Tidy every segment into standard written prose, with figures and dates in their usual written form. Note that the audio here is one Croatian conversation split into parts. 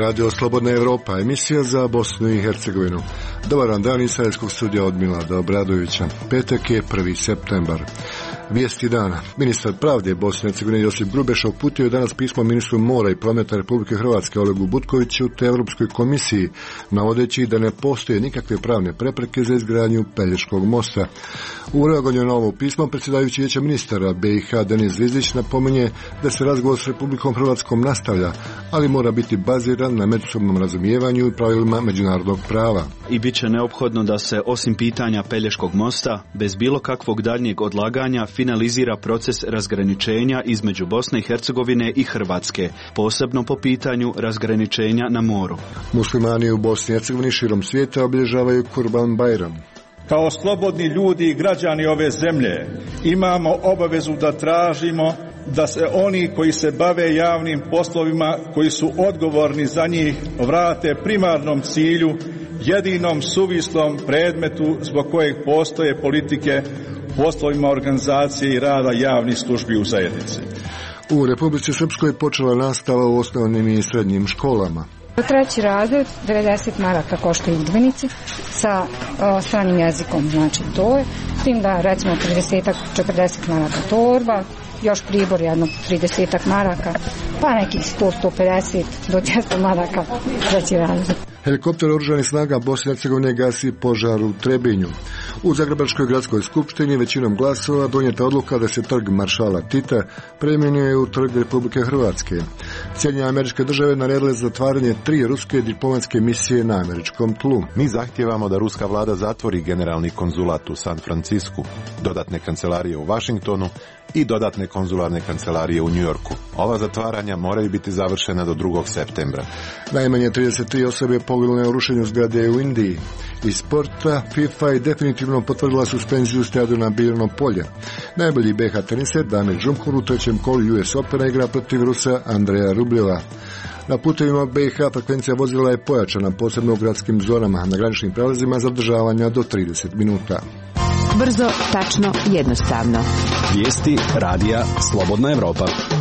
Radio Slobodna Evropa, emisija za Bosnu i Hercegovinu. Dobar dan iz Sarajevskog studija od Milada Obradovića. Petak je 1. septembar. Vijesti dana. Ministar pravde Bosne i Hercegovine Josip Grubeša uputio je danas pismo ministru mora i prometa Republike Hrvatske Olegu Butkoviću te Europskoj komisiji, navodeći da ne postoje nikakve pravne prepreke za izgradnju Pelješkog mosta. U reagovanju na ovo pismo predsjedavajući Vijeća ministara BiH Denis Zvizdić napominje da se razgovor s Republikom Hrvatskom nastavlja, ali mora biti baziran na međusobnom razumijevanju i pravilima međunarodnog prava. I bit će neophodno da se osim pitanja Pelješkog mosta bez bilo kakvog daljnjeg odlaganja finalizira proces razgraničenja između Bosne i Hercegovine i Hrvatske, posebno po pitanju razgraničenja na moru. Muslimani u Bosni i Hercegovini širom svijeta obilježavaju Kurban Bajram. Kao slobodni ljudi i građani ove zemlje imamo obavezu da tražimo da se oni koji se bave javnim poslovima, koji su odgovorni za njih, vrate primarnom cilju, jedinom suvislom predmetu zbog kojeg postoje politike, poslovima organizacije i rada javnih službi u zajednici. U Republici Srpskoj počela nastava u osnovnim i srednjim školama. Treći razred, 90 maraka koštaju udžbenici sa stranim jezikom, znači to je, s tim da recimo 30-40 maraka torba, još pribor jedno 30 maraka, pa nekih 100-150 do 200 maraka treći razred. Helikopter oružanih snaga Bosne i Hercegovine gasi požar u Trebinju. U Zagrebačkoj gradskoj skupštini većinom glasova donijeta odluka da se trg maršala Tita preimenuje u trg Republike Hrvatske. Sjedinjene Američke Države naredile zatvaranje 3 ruske diplomatske misije na američkom tlu. Mi zahtijevamo da ruska vlada zatvori generalni konzulat u San Francisku, dodatne kancelarije u Washingtonu i dodatne konzularne kancelarije u New Yorku. Ova zatvaranja moraju biti završena do 2. septembra. Najmanje 33 osobe poginule u rušenju zgrade u Indiji. Iz sporta FIFA je definitivno potvrdila suspenziju stadiona Birno polje. Najbolji BiH teniser Damir Džumhur u trećem kolu US Opena igra protiv Rusa Andreja Rubljeva. Na putevima BiH frekvencija vozila je pojačana, posebno u gradskim zonama, na graničnim prelazima zadržavanja do 30 minuta. Brzo, tačno, jednostavno. Vijesti radija Slobodna Evropa.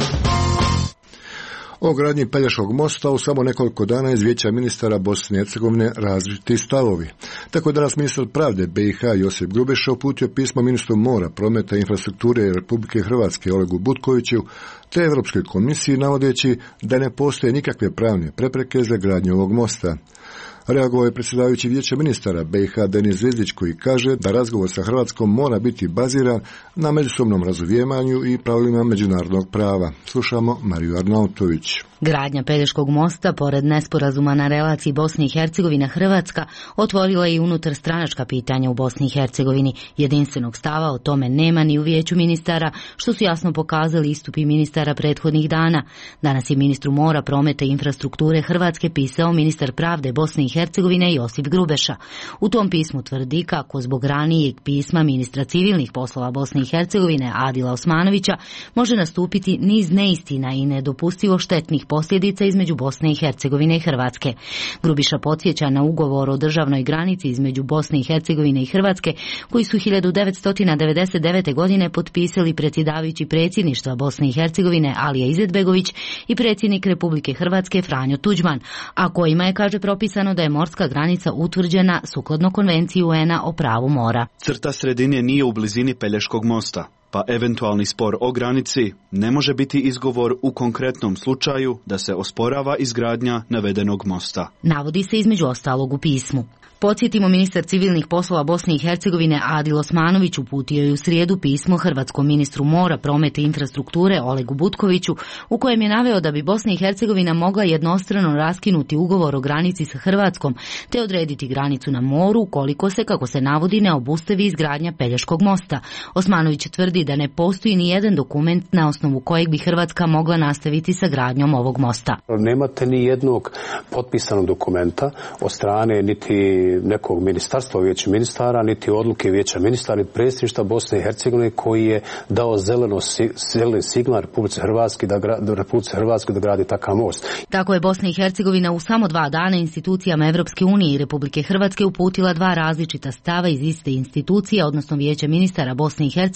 O gradnji Pelješkog mosta u samo nekoliko dana iz Vijeća ministara Bosne i Hercegovine različiti stavovi. Tako je danas ministar pravde BiH Josip Grubeša uputio pismo ministru mora, prometa i infrastrukture Republike Hrvatske Olegu Butkoviću te Europskoj komisiji, navodeći da ne postoje nikakve pravne prepreke za gradnju ovog mosta. Reagovao je predsjedavajući Vijeća ministara BiH Denis Zvizdić koji kaže da razgovor sa Hrvatskom mora biti baziran na međusobnom razumijevanju i pravilima međunarodnog prava. Slušamo Mariju Arnautović. Gradnja Pelješkog mosta, pored nesporazuma na relaciji Bosne i Hercegovina Hrvatska, otvorila je i unutar stranačka pitanja u Bosni i Hercegovini. Jedinstvenog stava o tome nema ni u Vijeću ministara, što su jasno pokazali istupi ministara prethodnih dana. Danas je ministru mora, prometa i infrastrukture Hrvatske pisao ministar pravde Bosne i Hercegovine Josip Grubeša. U tom pismu tvrdi kako zbog ranijeg pisma ministra civilnih poslova Bosne i Hercegovine Adila Osmanovića može nastupiti niz neistina i nedopustivo štetnih posljedica između Bosne i Hercegovine i Hrvatske. Grubiša podsjeća na ugovor o državnoj granici između Bosne i Hercegovine i Hrvatske, koji su 1999. godine potpisali predsjedavajući predsjedništva Bosne i Hercegovine Alija Izetbegović i predsjednik Republike Hrvatske Franjo Tuđman, a kojima je, kaže, propisano da je morska granica utvrđena sukladno Konvenciji UN-a o pravu mora. Crta sredine nije u blizini Pelješkog mosta, pa eventualni spor o granici ne može biti izgovor u konkretnom slučaju da se osporava izgradnja navedenog mosta. Navodi se između ostalog u pismu. Podsjetimo, ministar civilnih poslova Bosne i Hercegovine Adil Osmanović uputio je u srijedu pismo hrvatskom ministru mora, prometa i infrastrukture Olegu Butkoviću, u kojem je naveo da bi Bosna i Hercegovina mogla jednostrano raskinuti ugovor o granici sa Hrvatskom te odrediti granicu na moru ukoliko se, kako se navodi, ne obustavi izgradnja Pelješkog mosta. Osmanović tvrdi da ne postoji ni jedan dokument na osnovu kojeg bi Hrvatska mogla nastaviti sa gradnjom ovog mosta. Nemate ni jednog potpisanog dokumenta od strane niti nekog ministarstva, Vijeća ministara, niti odluke Vijeća ministara, niti predsjedništva Bosne i Hercegovine koji je dao zeleni signal Republici Hrvatskoj da gradi takav most. Tako je Bosna i Hercegovina u samo 2 dana institucijama Evropske unije i Republike Hrvatske uputila 2 različita stava iz iste institucije, odnosno Vijeća ministara Bosne i Hercegovine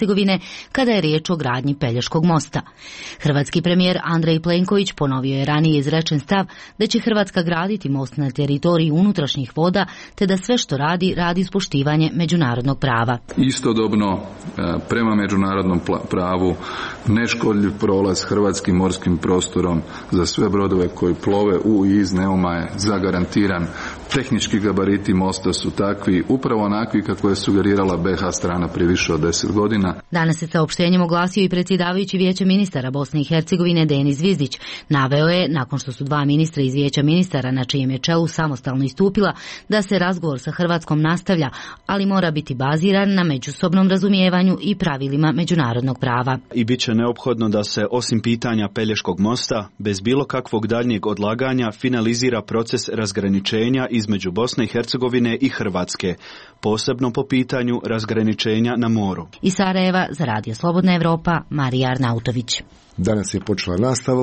kada je riječ o gradnji Pelješkog mosta. Hrvatski premijer Andrej Plenković ponovio je ranije izrečen stav da će Hrvatska graditi most na teritoriji unutrašnjih voda, te da sve što radi s poštivanje međunarodnog prava. Istodobno, prema međunarodnom pravu, neškodljiv prolaz hrvatskim morskim prostorom za sve brodove koji plove u i iz Neuma je zagarantiran. Tehnički gabariti mosta su takvi, upravo onakvi kako je sugerirala BiH strana prije više od 10 godina. Danas se saopštenjem oglasio i predsjedavajući Vijeća ministara Bosne i Hercegovine Denis Zvizdić. Naveo je, nakon što su dva ministra iz Vijeća ministara na čijem je čelu samostalno istupila, da se razgovor sa Hrvatskom nastavlja, ali mora biti baziran na međusobnom razumijevanju i pravilima međunarodnog prava. I bit će neophodno da se, osim pitanja Pelješkog mosta, bez bilo kakvog daljnjeg odlaganja finalizira proces razgraničenja između Bosne i Hercegovine i Hrvatske, posebno po pitanju razgraničenja na moru. Iz Sarajeva za Radio Slobodna Evropa, Marija Arnautović. Danas je počela nastava u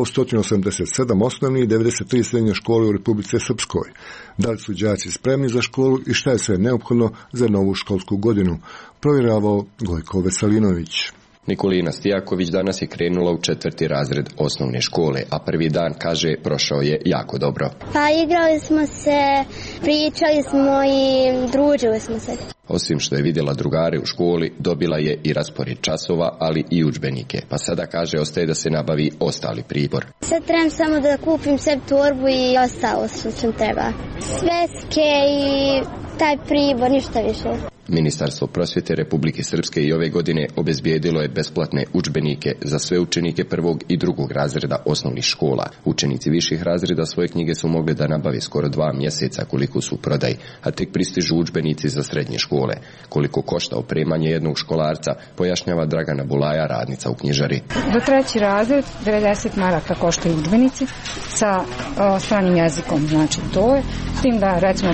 187 osnovnih i 93 srednje škole u Republici Srpskoj. Da li su đaci spremni za školu i šta je sve neophodno za novu školsku godinu? Provjeravao Gojko Veselinović. Nikolina Stijaković danas je krenula u 4. razred osnovne škole, a prvi dan, kaže, prošao je jako dobro. Pa igrali smo se, pričali smo i družili smo se. Osim što je vidjela drugare u školi, dobila je i raspored časova, ali i udžbenike. Pa sada, kaže, ostaje da se nabavi ostali pribor. Sad trebam samo da kupim sebi torbu i ostalo što treba. Sveske i taj pribor, ništa više. Ministarstvo prosvjete Republike Srpske i ove godine obezbijedilo je besplatne udžbenike za sve učenike 1. i 2. razreda osnovnih škola. Učenici viših razreda svoje knjige su mogli da nabave skoro 2 mjeseca koliko su u prodaji, a tek pristižu udžbenici za srednje škole. Koliko košta opremanje jednog školarca, pojašnjava Dragana Bulaja, radnica u knjižari. Do 3. razred 90 maraka koštaju udžbenici sa stranim jezikom, znači to je. S tim da recimo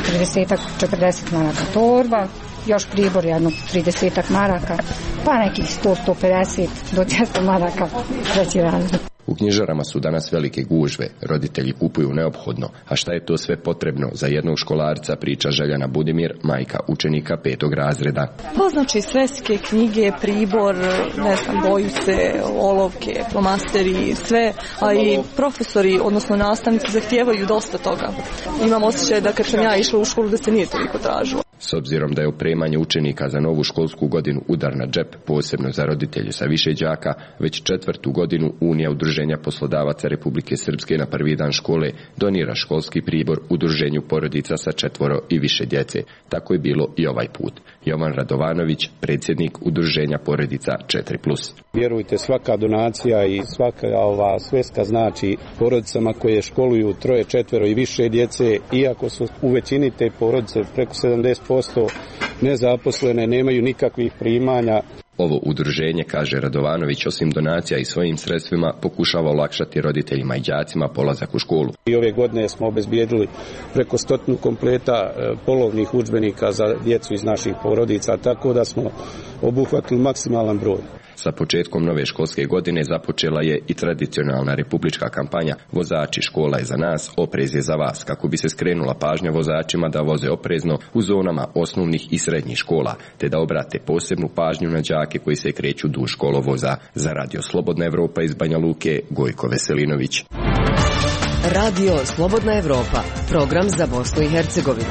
30-40 maraka torba, još pribor jedno 30 maraka, pa nekih 100-150 do 200 maraka 3. razred. U knjižarama su danas velike gužve, roditelji kupuju neophodno, a šta je to sve potrebno za jednog školarca, priča Željana Budimir, majka učenika 5. razreda. To znači sveske, knjige, pribor, bojice, olovke, flomasteri, sve, a i profesori, odnosno nastavnici, zahtijevaju dosta toga. Imam osjećaj da kad sam ja išla u školu da se nije toliko tražilo. S obzirom da je opremanje učenika za novu školsku godinu udar na džep, posebno za roditelje sa više đaka, već 4. godinu Unija udruženja poslodavaca Republike Srpske na prvi dan škole donira školski pribor udruženju porodica sa 4 i više djece. Tako je bilo i ovaj put. Jovan Radovanović, predsjednik udruženja porodica 4+. Vjerujte, svaka donacija i svaka sveska znači porodicama koje školuju 3, 4 i više djece, iako su u većini te porodice preko 70% nezaposlene, nemaju nikakvih primanja. Ovo udruženje, kaže Radovanović, osim donacija i svojim sredstvima pokušava olakšati roditeljima i đacima polazak u školu. I ove godine smo obezbijedili preko 100 kompleta polovnih udžbenika za djecu iz naših porodica, tako da smo obuhvatili maksimalan broj. Sa početkom nove školske godine započela je i tradicionalna republička kampanja Vozači, škola je za nas, oprez je za vas, kako bi se skrenula pažnja vozačima da voze oprezno u zonama osnovnih i srednjih škola, te da obrate posebnu pažnju na đake koji se kreću duž kolovoza. Za Radio Slobodna Evropa iz Banja Luke, Gojko Veselinović. Radio Slobodna Evropa, program za Bosnu i Hercegovinu.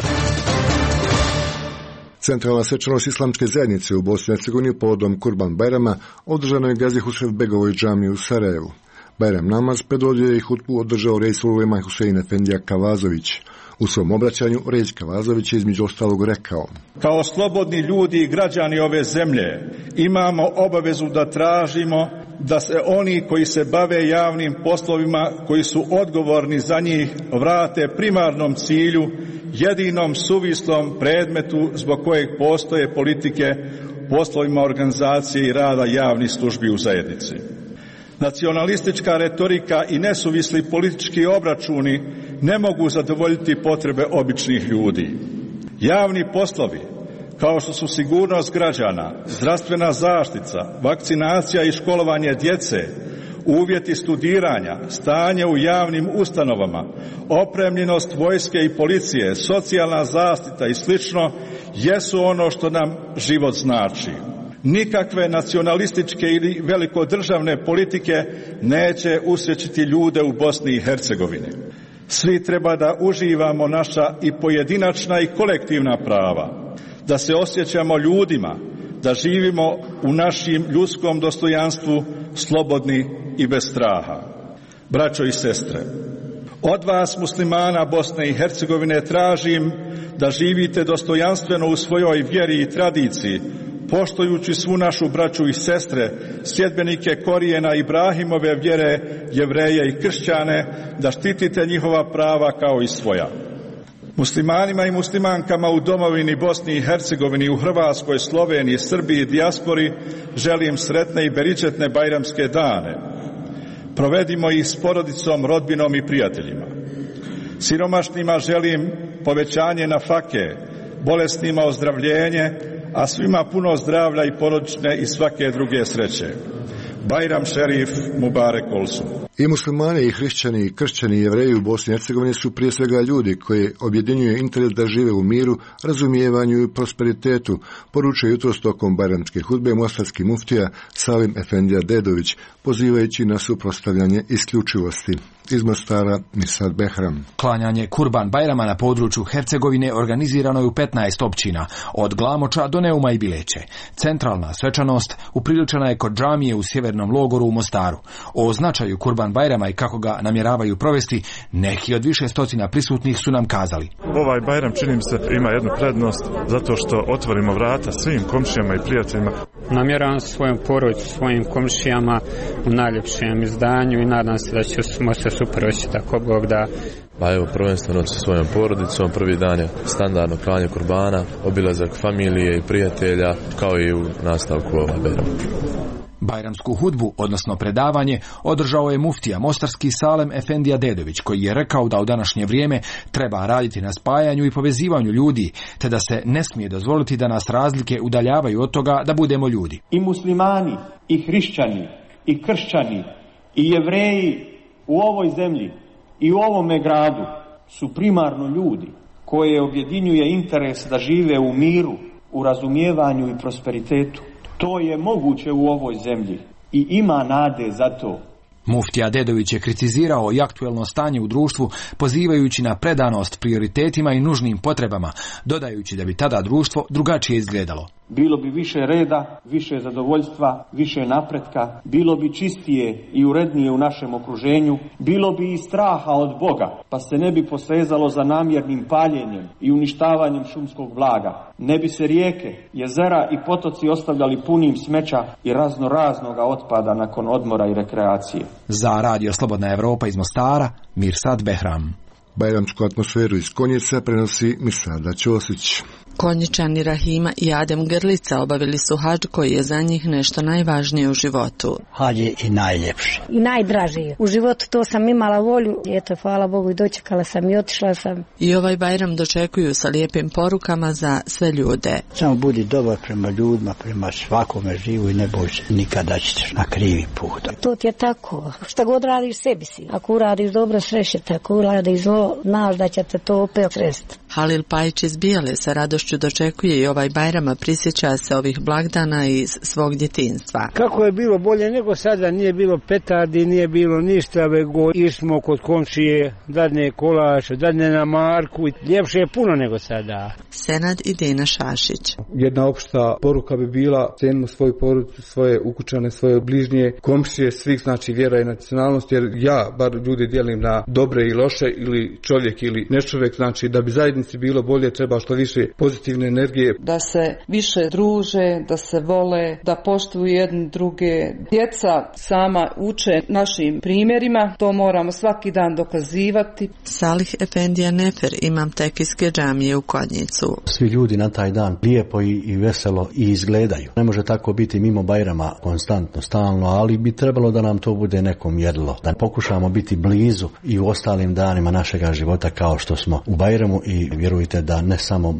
Centralna svečanost islamske zajednice u Bosni i Hercegovini povodom Kurban Bajrama održano je Gazi Husref-begovoj džamiji u Sarajevu. Bajram namaz predvodio je i hutbu održao Reisul ulema Husein Efendija Kavazović. U svom obraćanju Rejić Kavazović je između ostalog rekao: Kao slobodni ljudi i građani ove zemlje imamo obavezu da tražimo da se oni koji se bave javnim poslovima, koji su odgovorni za njih, vrate primarnom cilju, jedinom suvislom predmetu zbog kojeg postoje politike, poslovima organizacije i rada javnih službi u zajednici. Nacionalistička retorika i nesuvisli politički obračuni ne mogu zadovoljiti potrebe običnih ljudi. Javni poslovi, kao što su sigurnost građana, zdravstvena zaštita, vakcinacija i školovanje djece, uvjeti studiranja, stanje u javnim ustanovama, opremljenost vojske i policije, socijalna zaštita i slično, jesu ono što nam život znači. Nikakve nacionalističke ili velikodržavne politike neće usrećiti ljude u Bosni i Hercegovini. Svi treba da uživamo naša i pojedinačna i kolektivna prava, da se osjećamo ljudima, da živimo u našim ljudskom dostojanstvu slobodni i bez straha. Braćo i sestre, od vas muslimana Bosne i Hercegovine tražim da živite dostojanstveno u svojoj vjeri i tradiciji, poštujući svu našu braću i sestre, sljedbenike korijena Ibrahimove vjere, Jevreje i kršćane, da štitite njihova prava kao i svoja. Muslimanima i muslimankama u domovini Bosni i Hercegovini, u Hrvatskoj, Sloveniji, Srbiji i dijaspori želim sretne i beričetne bajramske dane. Provedimo ih s porodicom, rodbinom i prijateljima. Siromašnima želim povećanje nafake, bolesnima ozdravljenje, a svima puno zdravlja i porodične i svake druge sreće. Bajram šerif Mubarek olsun. I muslimani, i hrišćani, i kršćani, i jevreji u Bosni i Hercegovini su prije svega ljudi koji objedinjuju interes da žive u miru, razumijevanju i prosperitetu, poručuje jutros tokom bajramske hudbe mostarski muftija Salim Efendija Dedović, pozivajući na suprotstavljanje isključivosti. Iz Mostara Mirsad Behram. Klanjanje Kurban Bajrama na području Hercegovine organizirano je u 15 općina, od Glamoča do Neuma i Bileće. Centralna svečanost upriličena je kod džamije u sjevernom logoru u Mostaru. O značaju Kurban Bajrama i kako ga namjeravaju provesti, neki od više stotina prisutnih su nam kazali. Ovaj Bajram, čini mi se, ima jednu prednost zato što otvorimo vrata svim komšijama i prijateljima. Namjeravam svojom porodicu, svojim komšijama u najljepšem izdanju i nadam se da ćemo se super osjećati ako Bog da. Pa evo, prvenstveno sa svojom porodicom, prvi dan je standardno klanje kurbana, obilazak familije i prijatelja, kao i u nastavku ova Bajrama. Bajramsku hudbu, odnosno predavanje, održao je muftija mostarski Salem Efendija Dedović, koji je rekao da u današnje vrijeme treba raditi na spajanju i povezivanju ljudi, te da se ne smije dozvoliti da nas razlike udaljavaju od toga da budemo ljudi. I muslimani, i hrišćani, i kršćani, i jevreji u ovoj zemlji i u ovome gradu su primarno ljudi koje objedinjuje interes da žive u miru, u razumijevanju i prosperitetu. To je moguće u ovoj zemlji i ima nade za to. Muftija Dedović je kritizirao i aktuelno stanje u društvu, pozivajući na predanost prioritetima i nužnim potrebama, dodajući da bi tada društvo drugačije izgledalo. Bilo bi više reda, više zadovoljstva, više napretka, bilo bi čistije i urednije u našem okruženju, bilo bi i straha od Boga, pa se ne bi posezalo za namjernim paljenjem i uništavanjem šumskog blaga. Ne bi se rijeke, jezera i potoci ostavljali punim smeća i raznoraznoga otpada nakon odmora i rekreacije. Za Radio Slobodna Evropa iz Mostara, Mirsad Behram. Bajramsku atmosferu iz Konjica prenosi Mirsada Ćosić. Konjičani Rahima i Adem Grlica obavili su hadž koji je za njih nešto najvažnije u životu. Hadž je i najljepši. I najdražiji. U životu to sam imala volju. Eto, hvala Bogu, i dočekala sam i otišla sam. I ovaj Bajram dočekuju sa lijepim porukama za sve ljude. Samo budi dobar prema ljudima, prema svakome živu i ne boj se nikada ćeš na krivi put. To ti je tako. Šta god radiš, sebi si. Ako uradiš dobro, srećete. Ako uradiš zlo, znaš da će te to opet sresti. Halil Pajić iz Bijele sa radošću dočekuje i ovaj Bajrama, prisjeća se ovih blagdana iz svog djetinjstva. Kako je bilo bolje nego sada, nije bilo petardi, nije bilo ništa, vego išmo kod komšije, dadne kolač, dadne na marku, ljepše je puno nego sada. Senad i Dina Šašić. Jedna opšta poruka bi bila: cenimo svoju porodicu, svoje ukućane, svoje bližnje, komšije, svih, znači vjera i nacionalnost, jer ja bar ljudi dijelim na dobre i loše, ili čovjek ili nečovjek, znači da bi zajednici bilo bolje treba što više pozitivne energije. Da se više druže, da se vole, da poštuju jedni druge. Djeca sama uče našim primjerima, to moramo svaki dan dokazivati. Salih Efendija Nefer, imam tekijske džamije u Konjicu. Svi ljudi na taj dan lijepo i veselo i izgledaju. Ne može tako biti mimo Bajrama konstantno, stalno, ali bi trebalo da nam to bude neko mjerilo. Da pokušamo biti blizu i u ostalim danima našega života kao što smo u Bajramu, i vjerujte da ne samo muslimani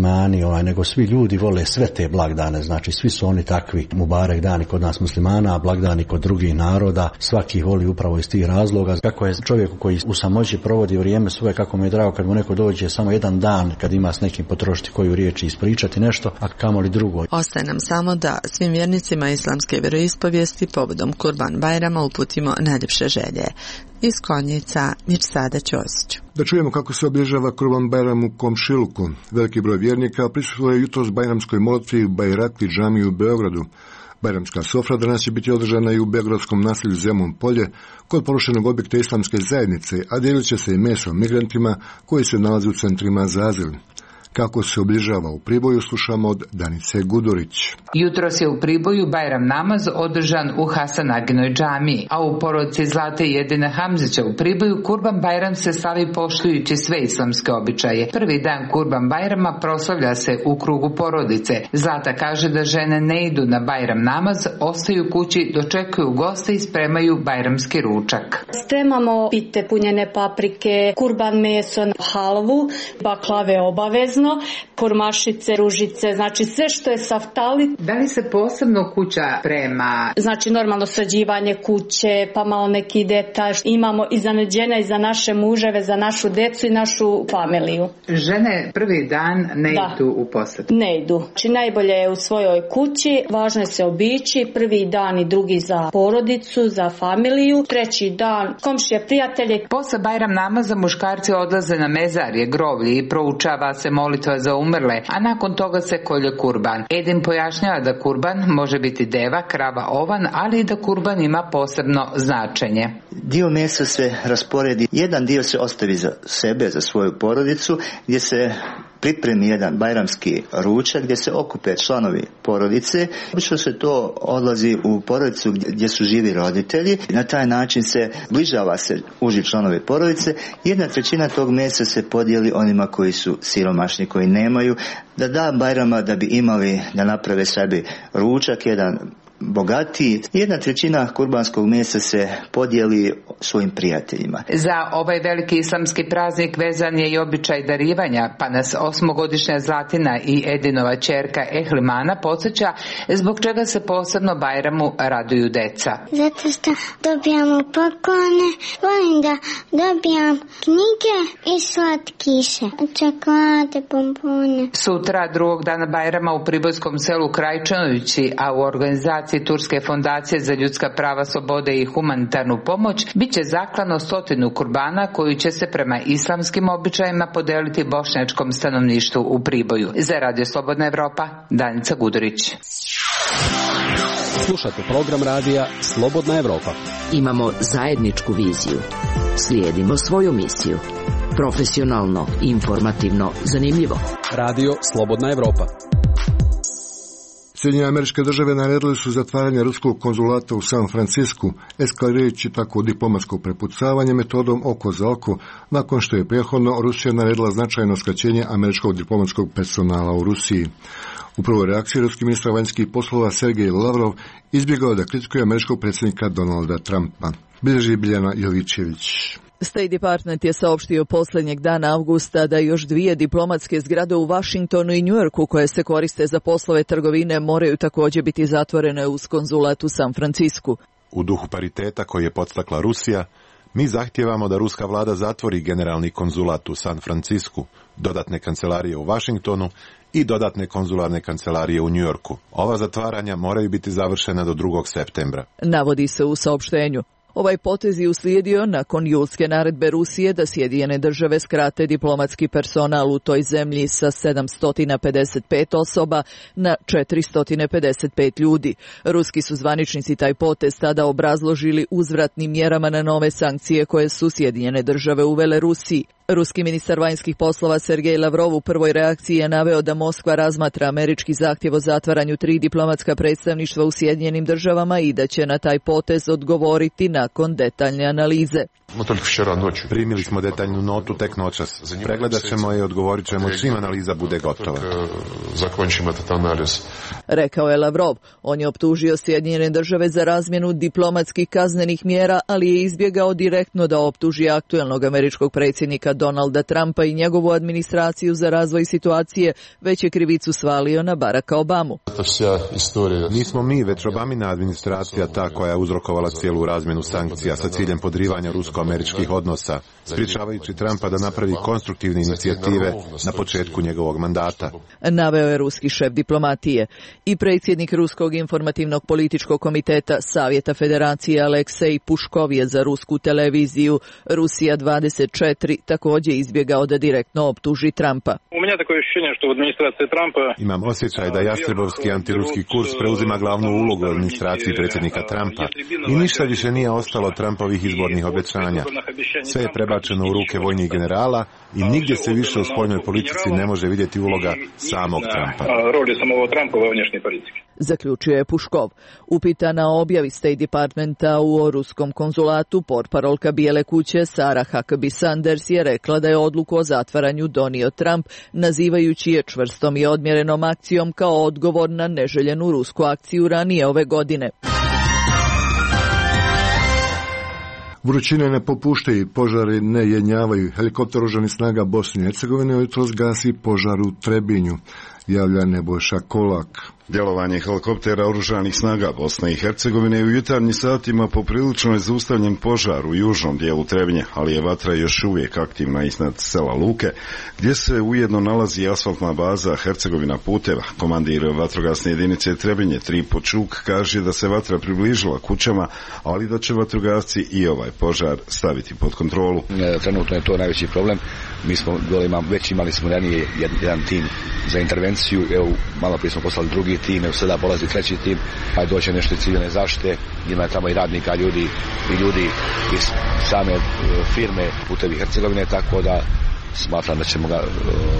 muslimani, nego svi ljudi vole sve te blagdane, znači svi su oni takvi. Mubarek dani kod nas muslimana, a blagdani kod drugih naroda, svaki voli upravo iz tih razloga. Kako je čovjeku koji u samoći provodi vrijeme svoje, kako mu je drago kad mu neko dođe samo jedan dan, kad ima s nekim potrošiti koju riječ i ispričati nešto, a kamoli drugo. Ostaje nam samo da svim vjernicima islamske vjeroispovijesti povodom Kurban Bajrama uputimo najljepše želje. Iz Konjica, Mirsada Ćosiću. Da čujemo kako se obilježava Kurban Bajram u Komšiluku. Veliki broj vjernika prisustvuje jutros bajramskoj molitvi u Bajrakli džamiji u Beogradu. Bajramska sofra danas će biti održana i u beogradskom naselju Zemun polje kod porušenog objekta islamske zajednice, a dijelit će se i meso migrantima koji se nalaze u centrima za azil. Kako se obilježava u Priboju, slušamo od Danice Gudurić. Jutros je u Priboju Bajram namaz održan u Hasanaginoj džamiji, a u porodici Zlate i Jedina Hamzića u Priboju Kurban Bajram se slavi poštujući sve islamske običaje. Prvi dan Kurban Bajrama proslavlja se u krugu porodice. Zlata kaže da žene ne idu na Bajram namaz, ostaju kući, dočekuju goste i spremaju bajramski ručak. Spremamo pite, punjene paprike, kurban meso, halvu, baklave obavezno, kurmašice, ružice, znači sve što je saftali. Da li se posebno kuća prema? Znači normalno sređivanje kuće, pa malo neki detalj. Imamo i za neđena i za naše muževe, za našu decu i našu familiju. Žene prvi dan ne idu u posjet? Ne idu. Znači najbolje je u svojoj kući, važno je se obići, prvi dan i drugi za porodicu, za familiju, treći dan komšije, prijatelje. Posle Bajram namaza muškarci odlaze na mezarje, groblje i proučava se molitva za umrle, a nakon toga se kolje kurban. Edin pojašnjava da kurban može biti deva, krava, ovan, ali i da kurban ima posebno značenje. Dio mesa se rasporedi, jedan dio se ostavi za sebe, za svoju porodicu, gdje se pripremi jedan bajramski ručak gdje se okupe članovi porodice. Obično se to odlazi u porodicu gdje su živi roditelji. Na taj način se bližava se uži članovi porodice. 1/3 tog mesa se podijeli onima koji su siromašni, koji nemaju, da da Bajrama da bi imali, da naprave sebi ručak, jedan bogatiji. 1/3 kurbanskog mesa se podijeli svojim prijateljima. Za ovaj veliki islamski praznik vezan je i običaj darivanja, pa nas 8-godišnja Zlatina i Edinova ćerka Ehlimana podsjeća zbog čega se posebno Bajramu raduju deca. Zato što dobijamo poklone, volim da dobijam knjige i slatkiše, čokolade, bombone. Sutra, drugog dana Bajrama u pribojskom selu Krajčanovići, a u organizaciji Turske fondacije za ljudska prava, slobode i humanitarnu pomoć, bit će zaklano 100 kurbana koji će se prema islamskim običajima podeliti bošnjačkom stanovništvu u Priboju. Za Radio Slobodna Evropa, Danica Gudurić. Slušate program radija Slobodna Evropa. Imamo zajedničku viziju. Slijedimo svoju misiju. Profesionalno, informativno, zanimljivo. Radio Slobodna Evropa. Sjedinjene Američke Države naredile su zatvaranje ruskog konzulata u San Francisku, eskalirajući tako diplomatsko prepucavanje metodom oko za oko, nakon što je prethodno Rusija naredila značajno skraćenje američkog diplomatskog personala u Rusiji. U prvoj reakciji ruski ministar vanjskih poslova Sergej Lavrov izbjegao da kritikuje američkog predsjednika Donalda Trumpa. Bilježi Biljana Jovićević. State Department je saopštio posljednjeg dana avgusta da još 2 diplomatske zgrade u Washingtonu i Njujorku koje se koriste za poslove trgovine moraju također biti zatvorene uz konzulat u San Francisku. U duhu pariteta koji je podstakla Rusija, mi zahtijevamo da ruska vlada zatvori generalni konzulat u San Francisku, dodatne kancelarije u Washingtonu i dodatne konzularne kancelarije u Njujorku. Ova zatvaranja moraju biti završena do 2. septembra. Navodi se u saopštenju. Ovaj potez je uslijedio nakon julske naredbe Rusije da Sjedinjene Države skrate diplomatski personal u toj zemlji sa 755 osoba na 455 ljudi. Ruski su zvaničnici taj potez tada obrazložili uzvratnim mjerama na nove sankcije koje su Sjedinjene Države uvele Rusiji. Ruski ministar vanjskih poslova Sergej Lavrov u prvoj reakciji je naveo da Moskva razmatra američki zahtjev o zatvaranju 3 diplomatska predstavništva u Sjedinjenim Državama i da će na taj potez odgovoriti nakon detaljne analize. Primili smo detaljnu notu tek noćas. Pregledat ćemo i odgovorit ćemo čim analiza bude gotova. Rekao je Lavrov. On je optužio Sjedinjene države za razmjenu diplomatskih kaznenih mjera, ali je izbjegao direktno da optuži aktuelnog američkog predsjednika Donalda Trumpa i njegovu administraciju za razvoj situacije, već je krivicu svalio na Baracka Obamu. Nismo mi, već Obamina administracija ta koja je uzrokovala cijelu razmjenu sankcija sa ciljem podrivanja rusko-američkih odnosa, sprječavajući Trumpa da napravi konstruktivne inicijative na početku njegovog mandata. Naveo je ruski šef diplomatije. I predsjednik Ruskog informativnog političkog komiteta Savjeta Federacije Aleksej Puškov je za rusku televiziju Rusija 24 također izbjegao da direktno optuži Trumpa. Imam osjećaj da Jastrebovski antiruski kurs preuzima glavnu ulogu u administraciji predsjednika Trumpa i ništa više nije ostalo Trumpovih izbornih obećanja. Sve je prebačeno u ruke vojnih generala i nigdje se više u spoljnoj politici ne može vidjeti uloga samog Trumpa. Zaključio je Puškov. Upitana o objavi State Departmenta u ruskom konzulatu, portparolka Bijele kuće Sarah Huckabee Sanders je rekla da je odluku o zatvaranju donio Trump, nazivajući je čvrstom i odmjerenom akcijom kao odgovor na neželjenu rusku akciju ranije ove godine. Vrućine ne popuštaju, požari ne jenjavaju. Helikopter oružanih snaga Bosne i Hercegovine jutros gasi požar u Trebinju, javlja Nebojša Kolak. Djelovanje helikoptera oružanih snaga Bosne i Hercegovine u jutarnjim satima poprilično je zaustavljen požar u južnom dijelu Trebinje, ali je vatra još uvijek aktivna iznad sela Luke, gdje se ujedno nalazi asfaltna baza Hercegovina puteva. Komandir vatrogasne jedinice Trebinje Tripo Čuk kaže da se vatra približila kućama, ali da će vatrogasci i ovaj požar staviti pod kontrolu. Trenutno je to najveći problem. Mi smo već imali smo ranije jedan tim za intervenciju, evo malo prije smo poslali drugi tim, evo sada polazi treći tim, pa doće nešto iz civilne zaštite, ima tamo i radnika, ljudi iz same firme Putevi Hercegovine, tako da smatram da ćemo ga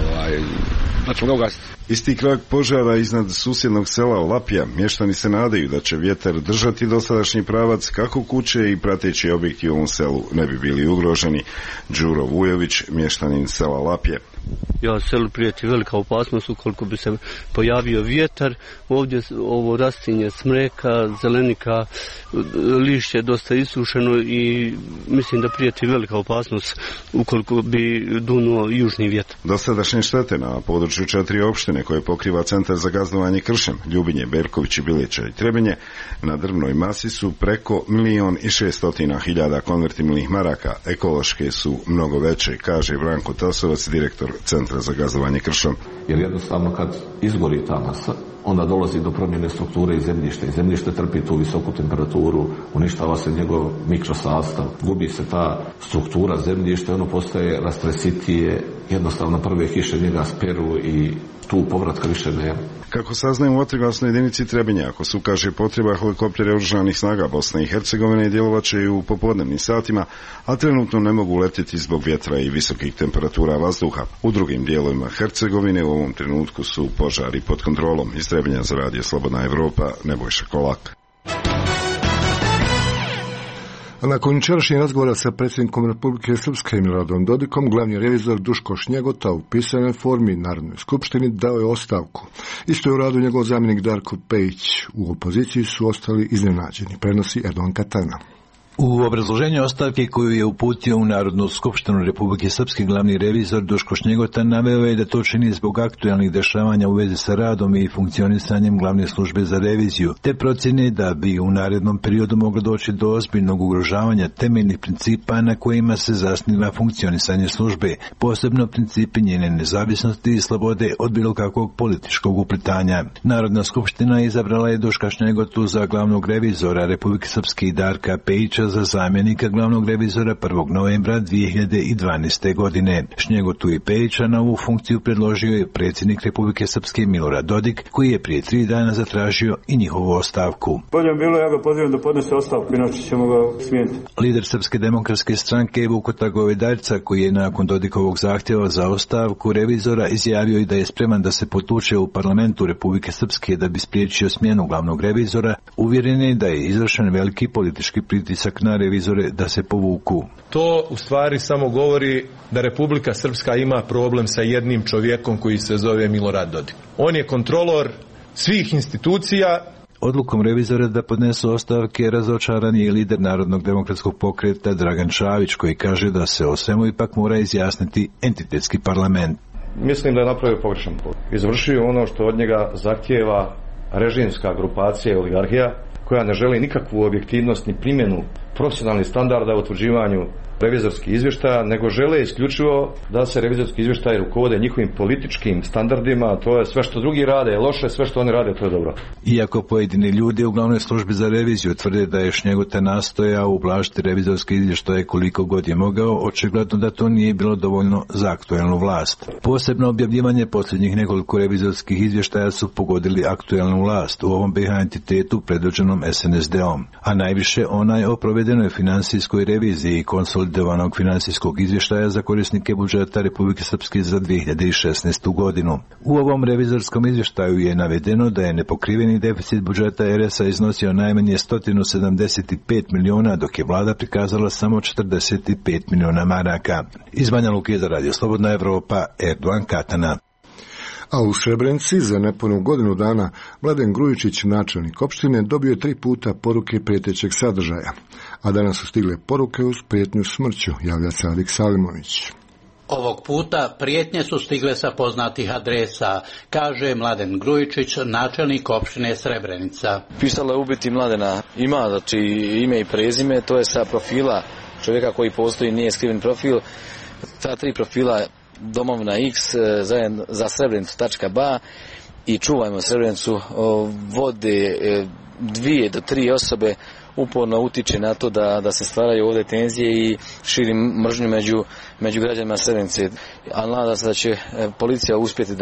ugasiti. Isti krak požara iznad susjednog sela Lapija. Mještani se nadaju da će vjetar držati dosadašnji pravac kako kuće i prateći objekti u ovom selu ne bi bili ugroženi. Đuro Vujović, mještanin sela Lapije. Ja, selu prijeti velika opasnost ukoliko bi se pojavio vjetar. Ovdje ovo rastinje smreka, zelenika, lišće je dosta isušeno i mislim da prijeti velika opasnost ukoliko bi dunuo južni vjetar. Dosadašnje štete na području 4 opštine koje pokriva Centar za gazdovanje kršem, Ljubinje, Berković i Bilića i Trebinje, na drvnoj masi su preko 1.600.000 konvertibilnih maraka. Ekološke su mnogo veće, kaže Branko Tasovac, direktor Centra za gazdovanje kršom. Jer jednostavno kad izgori ta masa, onda dolazi do promjene strukture i zemljište. I zemljište trpi tu visoku temperaturu, uništava se njegov mikrosastav, gubi se ta struktura zemljišta, ono postaje rastresitije, jednostavno prve kiše njega speru i tu povratka više nema. Kako saznajemo u vatrogasnoj jedinici Trebinje, ako se ukaže potreba, helikopteri oružanih snaga Bosne i Hercegovine djelovat će i u popodnevnim satima, a trenutno ne mogu letjeti zbog vjetra i visokih temperatura vazduha. U drugim dijelovima Hercegovine u ovom trenutku su požari pod kontrolom. Iz Trebinja za radio Slobodna Evropa, Nebojša Kolak. A nakon jučerašnjeg razgovora sa predsjednikom Republike Srpske Miloradom Dodikom, glavni revizor Duško Šnjegota u pisanoj formi Narodnoj skupštini dao je ostavku. Isto je u radu njegov zamjenik Darko Pejić. U opoziciji su ostali iznenađeni, prenosi Erdogan Katana. U obrazloženju ostavke koju je uputio u Narodnu skupštinu Republike Srpske glavni revizor Duško Šnjegota naveo je da to čini zbog aktualnih dešavanja u vezi sa radom i funkcionisanjem glavne službe za reviziju, te procjene da bi u narednom periodu moglo doći do ozbiljnog ugrožavanja temeljnih principa na kojima se zasniva funkcionisanje službe, posebno principi njene nezavisnosti i slobode od bilo kakvog političkog uplitanja. Narodna skupština izabrala je Duška Šnjegotu za glavnog revizora Republike Srpske i Darka Pejića za zamjenika glavnog revizora 1. novembra 2012. godine. Šnjegotu i Pejića na ovu funkciju predložio je predsjednik Republike Srpske Milorad Dodik, koji je prije 3 dana zatražio i njihovu ostavku. Bolje bilo, ja ga pozivam da podnese ostavku, inače ćemo ga smijeniti. Lider Srpske demokratske stranke Vukota Govedaljca, koji je nakon Dodikovog zahtjeva za ostavku revizora izjavio i da je spreman da se potuče u parlamentu Republike Srpske da bi spriječio smjenu glavnog revizora, uvjeren je da je izvršen veliki politički pritisak pritisak na revizore da se povuku. To u stvari samo govori da Republika Srpska ima problem sa jednim čovjekom koji se zove Milorad Dodik. On je kontrolor svih institucija. Odlukom revizora da podnesu ostavke razočaran je lider Narodnog demokratskog pokreta Dragan Čavić, koji kaže da se o svemu ipak mora izjasniti entitetski parlament. Mislim da je napravio pogrešan put. Izvršio ono što od njega zahtijeva režimska grupacija i oligarhija, koja ne želi nikakvu objektivnost ni primjenu profesionalnih standarda u utvrđivanju revizorskih izvještaja, nego žele isključivo da se revizorski izvještaji rukovode njihovim političkim standardima, to je sve što drugi rade je loše, sve što oni rade to je dobro. Iako pojedini ljudi u glavnoj službi za reviziju tvrde da je Šnjegota nastojao ublažiti revizorske izvještaje koliko god je mogao, očigledno da to nije bilo dovoljno za aktuelnu vlast. Posebno objavljivanje posljednjih nekoliko revizorskih izvještaja su pogodili aktuelnu vlast u ovom BiH entitetu predvođenom SNSD-om, a najviše onaj o provedenoj finansijskoj reviziji i konsolidovanog finansijskog izvještaja za korisnike budžeta Republike Srpske za 2016. godinu. U ovom revizorskom izvještaju je navedeno da je nepokriveni deficit budžeta RS-a iznosio najmanje 175 miliona, dok je vlada prikazala samo 45 miliona maraka. Iz Banja Luke za Radio Slobodna Evropa, Erdogan Katana. A u Srebrenici za nepunu godinu dana Mladen Grujičić, načelnik opštine, dobio je 3 puta poruke prijetećeg sadržaja, a danas su stigle poruke uz prijetnju smrću, javlja Sadik Salimović. Ovog puta prijetnje su stigle sa poznatih adresa, kaže Mladen Grujičić, načelnik opštine Srebrenica. Pisalo je ubiti Mladena, ima znači ime i prezime, to je sa profila čovjeka koji postoji, nije skriven profil. Ta 3 profila Domovina X za Srebrenicu.ba i Čuvajmo Srebrenicu vode 2 do 3 osobe, uporno utiče na to da se stvaraju ovdje tenzije i širi mržnju među građanima Srebrenice. Ali nadam se da će policija uspjeti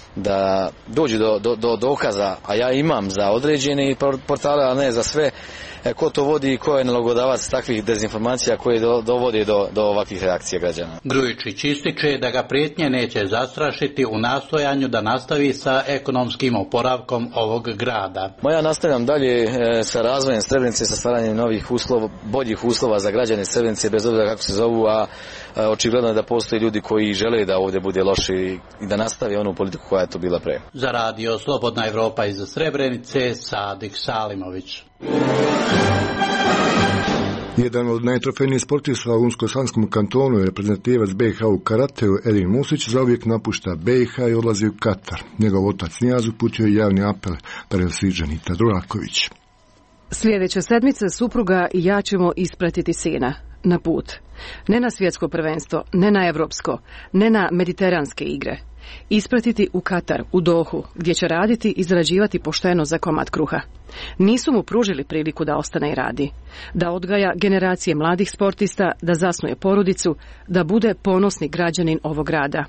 da dođe do dokaza, a ja imam za određene portale, a ne za sve. Ko to vodi i ko je nalogodavac takvih dezinformacija koje dovode do ovakvih reakcija građana. Grujičić ističe da ga prijetnje neće zastrašiti u nastojanju da nastavi sa ekonomskim oporavkom ovog grada. Ja nastavljam dalje sa razvojem Srebrenice, sa stvaranjem novih uslova, boljih uslova za građane Srebrenice, bez obzira kako se zovu, a očigledno je da postoje ljudi koji žele da ovdje bude loše i da nastavi onu politiku koja je to bila pre. Za Radio Slobodna Evropa iz Srebrenice, Sadik Salimović. Jedan od najtrofejnijih sportista u Unsko-Sanskom kantonu je reprezentativac BiH u karateu Edin Musić zauvijek napušta BiH i odlazi u Katar. Njegov otac Nijaz uputio je javni apel, prenosi Dženita Duraković. Sljedeće sedmice supruga i ja ćemo ispratiti sina na put. Ne na svjetsko prvenstvo, ne na evropsko, ne na mediteranske igre. Ispratiti u Katar, u Dohu, gdje će raditi i zarađivati pošteno za komad kruha. Nisu mu pružili priliku da ostane i radi, da odgaja generacije mladih sportista, da zasnuje porodicu, da bude ponosni građanin ovog grada.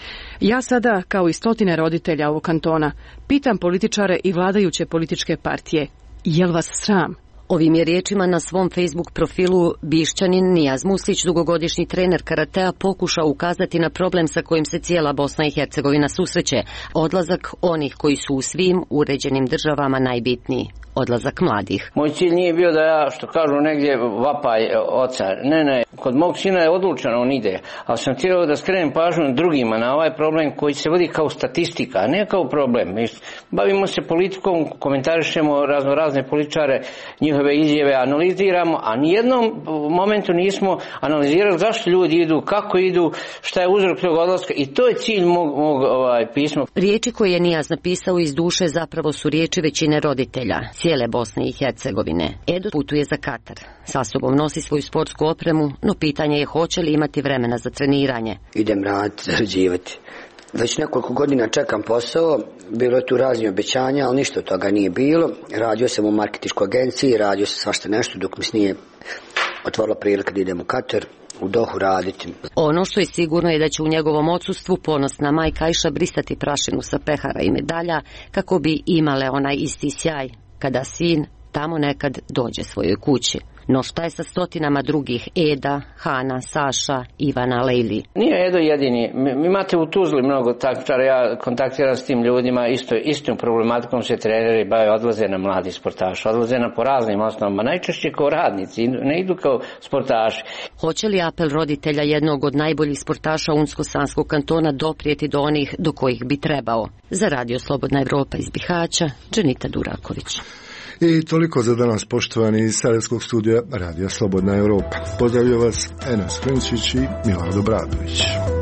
Ja sada, kao i stotine roditelja ovog kantona, pitam političare i vladajuće političke partije, jel vas sram? Ovim je riječima na svom Facebook profilu Bišćanin Nijaz Muslić, dugogodišnji trener karatea, pokušao ukazati na problem sa kojim se cijela Bosna i Hercegovina susreće. Odlazak onih koji su u svim uređenim državama najbitniji. Odlazak mladih. Moj cilj nije bio da ja, što kažu negdje, vapaj oca. Ne, kod mog sina je odlučeno, on ide. Ali sam htio da skrenem pažnju drugima na ovaj problem koji se vodi kao statistika, a ne kao problem. Bavimo se politikom, komentarišemo razne političare, njihove izjave analiziramo, a nijednom momentu nismo analizirali zašto ljudi idu, kako idu, šta je uzrok tog odlaska, i to je cilj mog pisma. Riječi koje je Nijaz napisao iz duše zapravo su riječi većine roditelja cijele Bosne i Hercegovine. Edo putuje za Katar. Sa sobom nosi svoju sportsku opremu, no pitanje je hoće li imati vremena za treniranje. Idem raditi, zarađivati. Već nekoliko godina čekam posao, bilo je tu raznih obećanja, ali ništa od toga nije bilo. Radio sam u marketinškoj agenciji, radio sam svašta nešto dok mi se nije otvorila prilika da idem u Katar, u Dohu raditi. Ono što je sigurno je da će u njegovom odsustvu ponosna majka Ajša brisati prašinu sa pehara i medalja kako bi imale onaj isti sjaj kada sin tamo nekad dođe svojoj kući. No šta je sa stotinama drugih Eda, Hana, Saša, Ivana, Lejli? Nije Edo jedini. Imate u Tuzli mnogo takmičara, ja kontaktiram s tim ljudima, istom problematikom se treneri bave, odlaze na mladi sportaši, odlaze na po raznim osnovama, najčešće kao radnici, ne idu kao sportaši. Hoće li apel roditelja jednog od najboljih sportaša Unsko-Sanskog kantona doprijeti do onih do kojih bi trebao? Za Radio Slobodna Evropa iz Bihaća, Dženita Duraković. I toliko za danas, poštovani iz Sarajevskog studija Radija Slobodna Evropa. Pozdravljaju vas Enes Krenčić i Milorad Obradović.